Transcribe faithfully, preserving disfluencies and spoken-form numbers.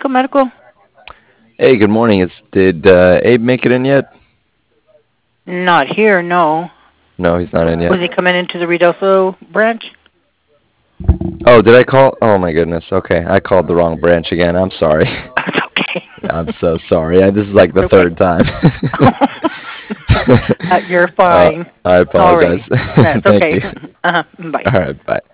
Medical. Hey, good morning. Is did uh, Abe make it in yet? Not here, no. No, he's not in yet. Was he coming into the Redoso branch? Oh, did I call? Oh my goodness. Okay, I called the wrong branch again. I'm sorry. That's okay. I'm so sorry. I, this is like the Okay. third time. Uh, you're uh, fine. I Sorry. apologize. That's Thank okay. you. Uh-huh. Bye. All right, bye.